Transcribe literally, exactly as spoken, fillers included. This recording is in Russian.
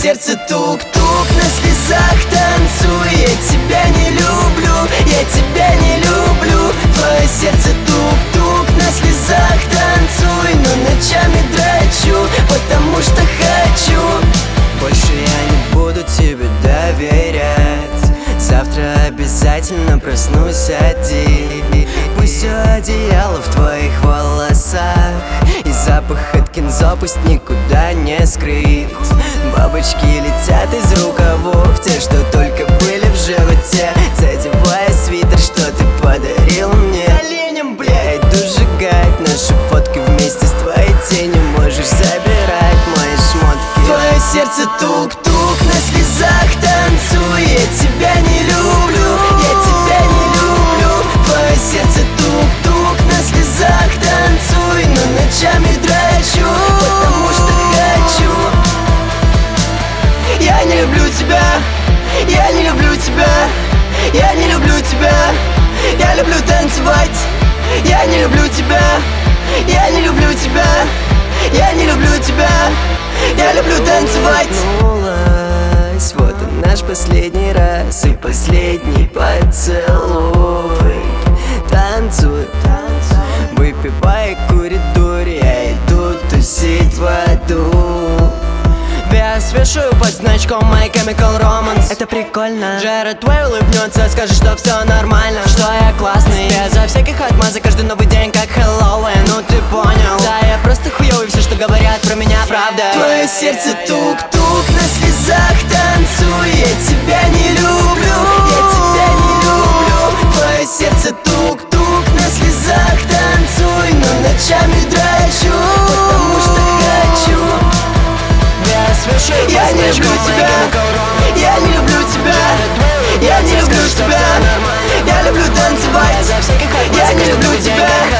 сердце тук-тук, на слезах танцуй. Я тебя не люблю, я тебя не люблю. Твое сердце тук-тук, на слезах танцуй. Но ночами драчу, потому что хочу. Больше я не буду тебе доверять. Завтра обязательно проснусь один. Пусть все одеяло в твоих волосах, и запах от кинзо пусть никуда не скрыт. Бабочки летят из рукавов, те, что только были в животе, задевая свитер, что ты подарил мне. Оленем, бля, я иду сжигать наши фотки вместе с твоей тенью. Можешь забирать мои шмотки. Твое сердце тук-тук, на слезах танцуй. Я тебя не люблю, я тебя не люблю. Твое сердце тук-тук, на слезах танцуй. Но ночами драчу, потому что хочу. Я не люблю тебя, я не люблю тебя, я не люблю тебя. Я люблю танцевать. Я не люблю тебя, я не люблю тебя, я не люблю тебя. Я люблю танцевать. Вернулась, вот он наш последний раз и последний поцелуй. Танцуй, выпивая коридоре, я иду тусить в аду. Вес вешаю под значком My Chemical Romance. Это прикольно. Джеред Уэй улыбнется, скажет, что все нормально, что я классный, безо всяких отмазок. Каждый новый день как Хэллоуин, ну ты понял. Да, я просто хуёвый, все, что говорят про меня, правда. Твое сердце тук-тук, на слезах танцуй. Я тебя не люблю, я тебя не люблю. Твое сердце тук-тук, на слезах танцуй. Но ночами драчу, потому что хочу. Я не люблю тебя, я не люблю тебя, я не люблю тебя. Я люблю танцевать, я не люблю тебя.